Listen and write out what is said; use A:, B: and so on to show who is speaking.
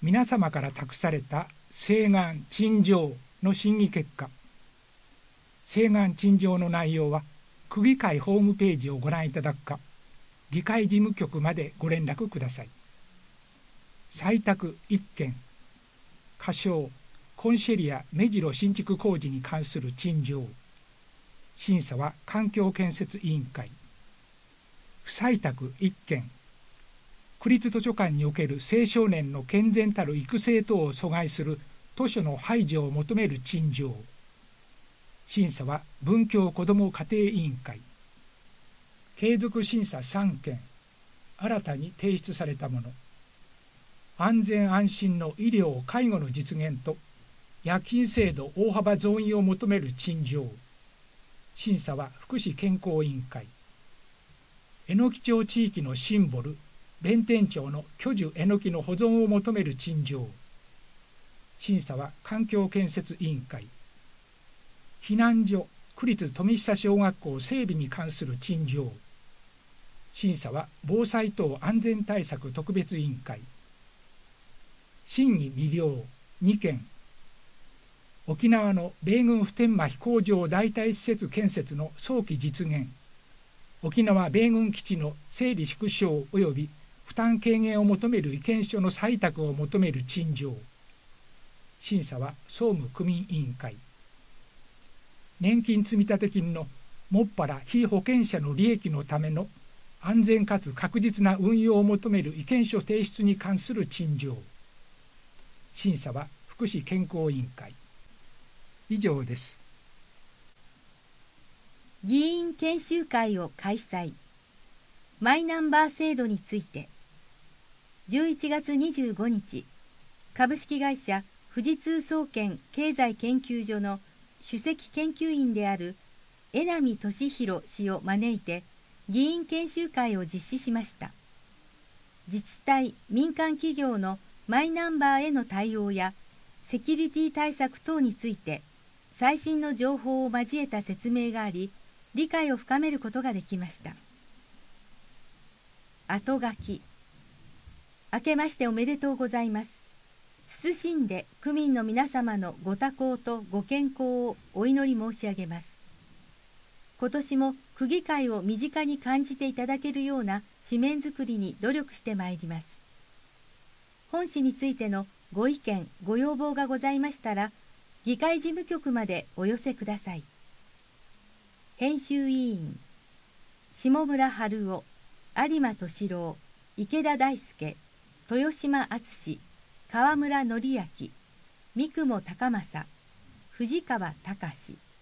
A: 皆様から託された請願陳情の審議結果、請願陳情の内容は区議会ホームページをご覧いただくか、議会事務局までご連絡ください。採択1件、仮称コンシェリア目白新築工事に関する陳情、審査は環境建設委員会。不採択1件、区立図書館における青少年の健全たる育成等を阻害する図書の排除を求める陳情、審査は文教子ども家庭委員会。継続審査3件、新たに提出されたもの、安全安心の医療・介護の実現と夜勤制度大幅増員を求める陳情、審査は福祉健康委員会。えのき町地域のシンボル弁天町の巨樹えのきの保存を求める陳情、審査は環境建設委員会。避難所区立富久小学校整備に関する陳情、審査は防災等安全対策特別委員会。審議未了2件、沖縄の米軍普天間飛行場代替施設建設の早期実現、沖縄米軍基地の整理縮小及び負担軽減を求める意見書の採択を求める陳情、審査は総務区民委員会。年金積立金のもっぱら被保険者の利益のための安全かつ確実な運用を求める意見書提出に関する陳情、審査は福祉健康委員会。以上です。
B: 議員研修会を開催。マイナンバー制度について、11月25日、株式会社富士通総研経済研究所の首席研究員である江波俊弘氏を招いて議員研修会を実施しました。自治体・民間企業のマイナンバーへの対応やセキュリティ対策等について最新の情報を交えた説明があり、理解を深めることができました。後書き。明けましておめでとうございます。謹んで区民の皆様のご多幸とご健康をお祈り申し上げます。今年も区議会を身近に感じていただけるような紙面作りに努力してまいります。本誌についてのご意見、ご要望がございましたら、議会事務局までお寄せください。編集委員、下村春夫、有馬敏郎、池田大輔、豊島敦、川村則明、三雲高政、藤川隆。